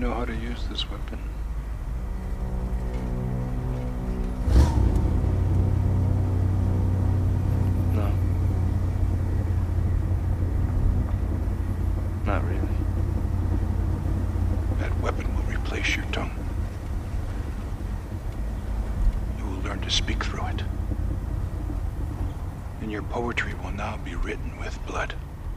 know how to use this weapon? No. Not really. That weapon will replace your tongue. You will learn to speak through it. And your poetry will now be written with blood.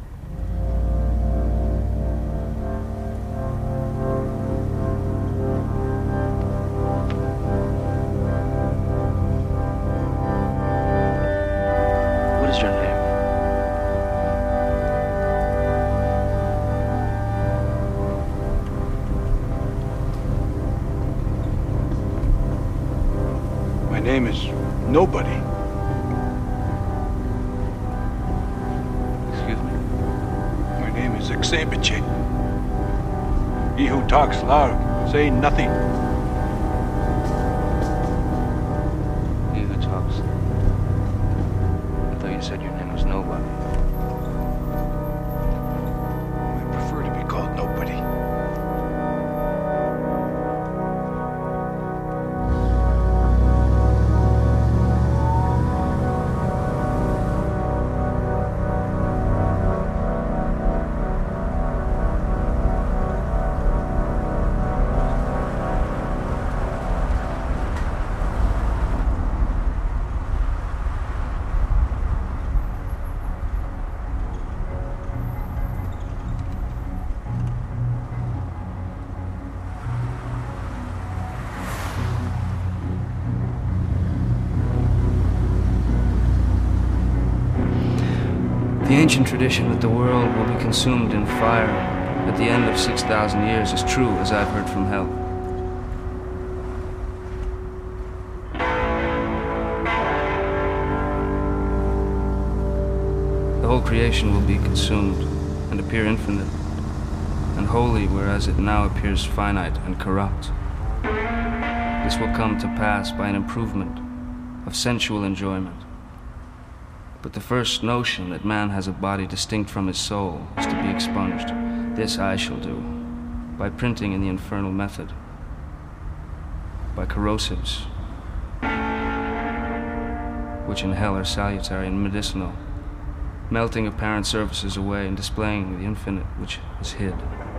What is your name? My name is Nobody. Excuse me? My name is Xabiche. He who talks loud, say nothing. He who talks. I thought you said your name was Nobody. I prefer to be called Nobody. The ancient tradition that the world will be consumed in fire at the end of 6,000 years is true, as I've heard from hell. The whole creation will be consumed and appear infinite and holy, whereas it now appears finite and corrupt. This will come to pass by an improvement of sensual enjoyment. But the first notion that man has a body distinct from his soul is to be expunged. This I shall do, by printing in the infernal method, by corrosives, which in hell are salutary and medicinal, melting apparent surfaces away and displaying the infinite which is hid.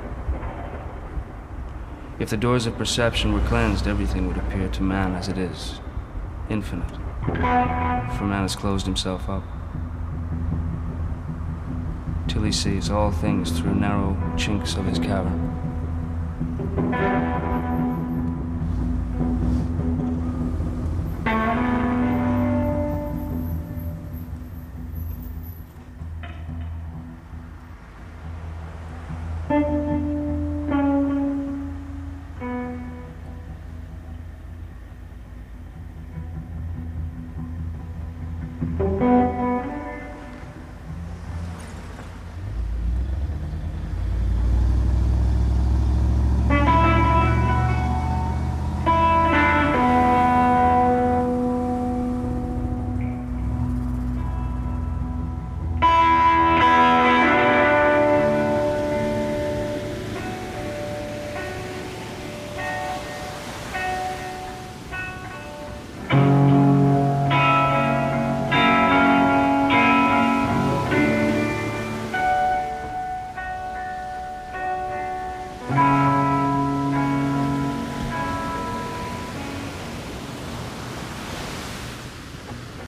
If the doors of perception were cleansed, everything would appear to man as it is, infinite, for man has closed himself up, till he sees all things through narrow chinks of his cavern.